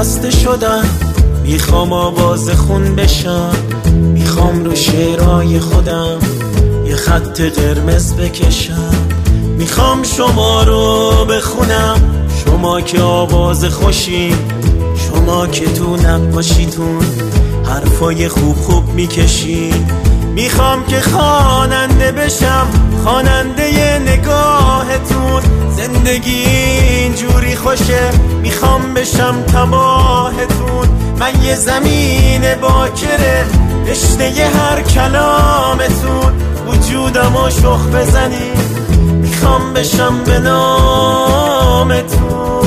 خسته شدم، میخوام آواز خون بشم، میخوام رو شعرهای خودم یه خط قرمز بکشم، میخوام شما رو بخونم، شما که آواز خوشی، شما که تو نقاشیتون حرفای خوب خوب میکشی. میخوام که خواننده بشم، خواننده نگاهتون، زندگی اینجوری خوشه، میخوام بشم تباهتون. من یه زمین باکره، رشته هر کلامتون، وجودمو شخ بزنی، میخوام بشم به نامتون.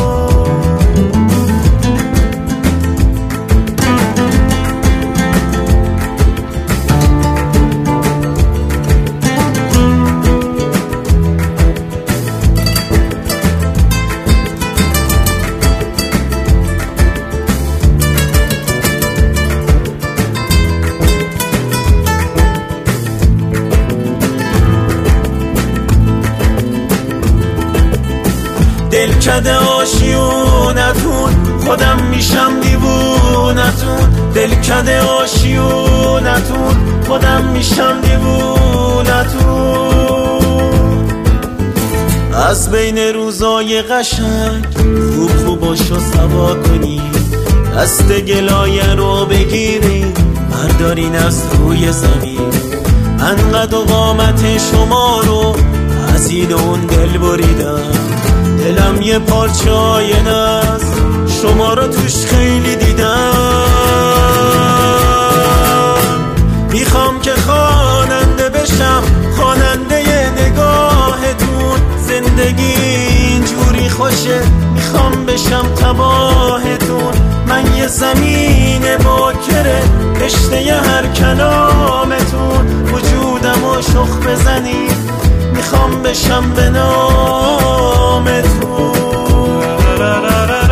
دلکده آشیونتون، خودم میشم دیوونتون، دلکده آشیونتون، خودم میشم دیوونتون. از بین روزای قشنگ خوب خوباشو سوا کنی، دست گلایه رو بگیری بردارین از روی زمین. من قد و قامت شما رو از این اون دل بریدم، دلم یه پارچه آینه است، شما رو توش خیلی دیدم. میخوام که خواننده بشم، خواننده نگاهتون، زندگی اینجوری خوشه، میخوام بشم تباهتون. من یه زمین باکره، رشته هر کلامتون، وجودمو شخ بزنی، میخوام بشم به نامتون.